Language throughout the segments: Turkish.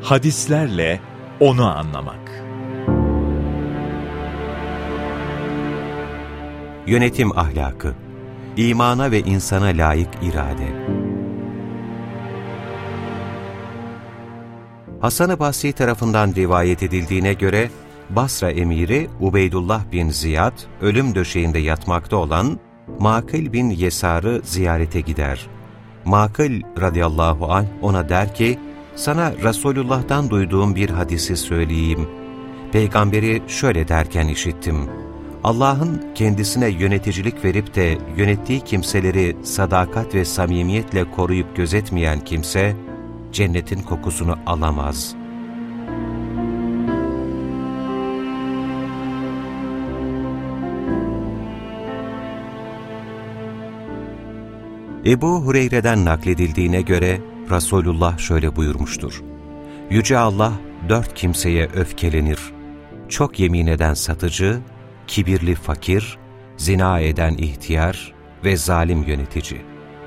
Hadislerle onu anlamak. Yönetim ahlakı, imana ve insana layık irade. Hasan-ı Basri tarafından rivayet edildiğine göre, Basra emiri Ubeydullah bin Ziyad, ölüm döşeğinde yatmakta olan Makil bin Yesar'ı ziyarete gider. Makil radıyallahu anh ona der ki, sana Resulullah'tan duyduğum bir hadisi söyleyeyim. Peygamberi şöyle derken işittim. Allah'ın kendisine yöneticilik verip de yönettiği kimseleri sadakat ve samimiyetle koruyup gözetmeyen kimse, cennetin kokusunu alamaz. Ebu Hureyre'den nakledildiğine göre Resulullah şöyle buyurmuştur. Yüce Allah 4 kimseye öfkelenir. Çok yemin eden satıcı, kibirli fakir, zina eden ihtiyar ve zalim yönetici.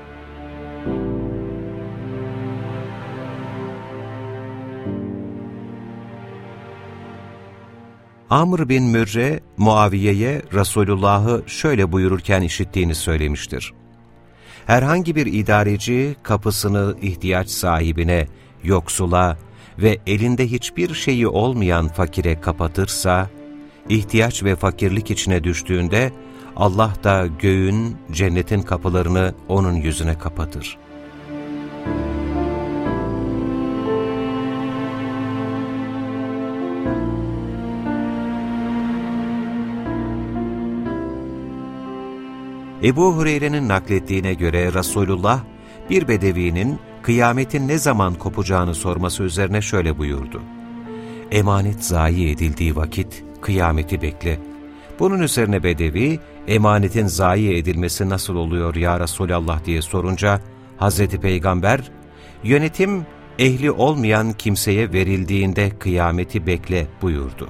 Amr bin Mürre, Muaviye'ye Resulullah'ı şöyle buyururken işittiğini söylemiştir. Herhangi bir idareci kapısını ihtiyaç sahibine, yoksula ve elinde hiçbir şeyi olmayan fakire kapatırsa, ihtiyaç ve fakirlik içine düştüğünde Allah da göğün, cennetin kapılarını onun yüzüne kapatır. Ebu Hureyre'nin naklettiğine göre Resulullah, bir bedevinin kıyametin ne zaman kopacağını sorması üzerine şöyle buyurdu. Emanet zayi edildiği vakit kıyameti bekle. Bunun üzerine bedevi, emanetin zayi edilmesi nasıl oluyor ya Resulallah diye sorunca, Hazreti Peygamber, yönetim ehli olmayan kimseye verildiğinde kıyameti bekle buyurdu.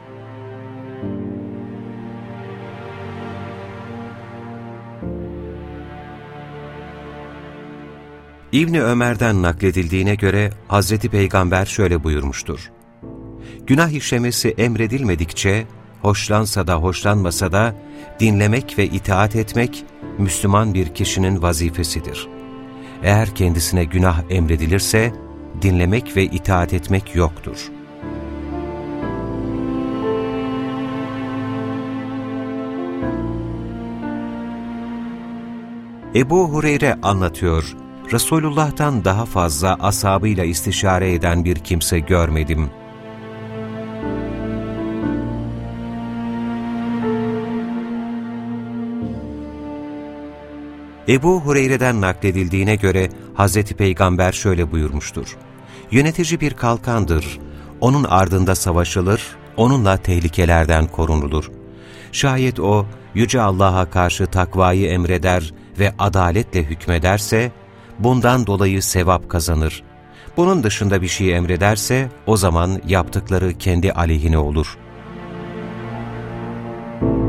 İbni Ömer'den nakledildiğine göre Hazreti Peygamber şöyle buyurmuştur. Günah işlemesi emredilmedikçe, hoşlansa da hoşlanmasa da dinlemek ve itaat etmek Müslüman bir kişinin vazifesidir. Eğer kendisine günah emredilirse, dinlemek ve itaat etmek yoktur. Ebu Hureyre anlatıyor, Resulullah'tan daha fazla ashabıyla istişare eden bir kimse görmedim. Ebu Hureyre'den nakledildiğine göre Hazreti Peygamber şöyle buyurmuştur. Yönetici bir kalkandır, onun ardında savaşılır, onunla tehlikelerden korunulur. Şayet o, Yüce Allah'a karşı takvayı emreder ve adaletle hükmederse, bundan dolayı sevap kazanır. Bunun dışında bir şey emrederse, o zaman yaptıkları kendi aleyhine olur.